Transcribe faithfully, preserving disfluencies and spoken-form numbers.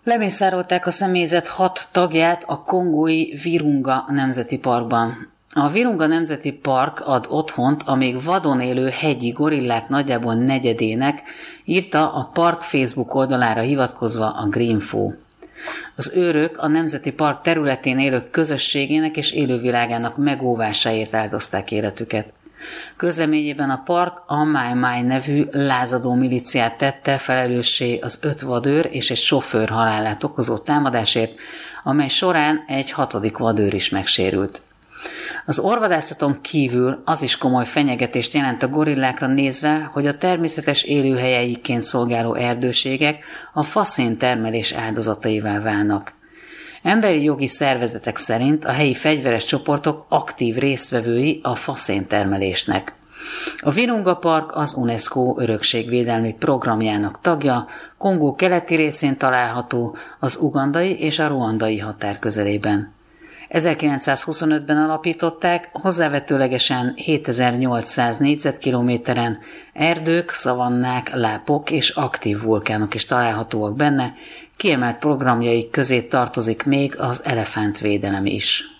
Lemészárolták a személyzet hat tagját a kongói Virunga Nemzeti Parkban. A Virunga Nemzeti Park ad otthont a még vadon élő hegyi gorillák nagyjából negyedének, írta a park Facebook oldalára hivatkozva a Greenfo. Az őrök a Nemzeti Park területén élők közösségének és élővilágának megóvásáért áldozták életüket. Közleményében a park a Mai Mai nevű lázadó milíciát tette felelőssé az öt vadőr és egy sofőr halálát okozó támadásért, amely során egy hatodik vadőr is megsérült. Az orvadászaton kívül az is komoly fenyegetést jelent a gorillákra nézve, hogy a természetes élőhelyeiként szolgáló erdőségek a faszén termelés áldozataivá válnak. Emberi jogi szervezetek szerint a helyi fegyveres csoportok aktív résztvevői a faszén termelésnek. A Virunga Park az UNESCO örökségvédelmi programjának tagja, Kongó keleti részén található, az ugandai és a ruandai határ közelében. ezerkilencszázhuszonötben alapították, hozzávetőlegesen hétezer-nyolcszáz négyzetkilométeren erdők, szavannák, lápok és aktív vulkánok is találhatóak benne, kiemelt programjaik közé tartozik még az elefántvédelem is.